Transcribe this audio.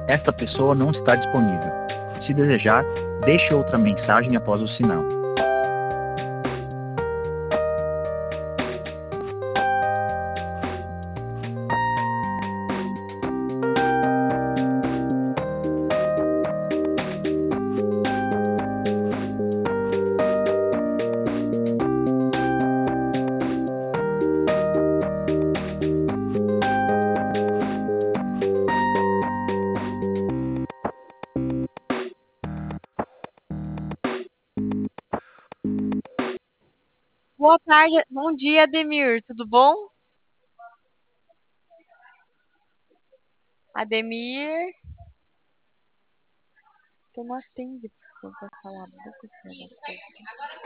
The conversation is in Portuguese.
Esta pessoa não está disponível. Se desejar, deixe outra mensagem após o sinal. Boa tarde, bom dia, Ademir. Tudo bom? Ademir, tu não atende, por favor, falar boca, filha da puta.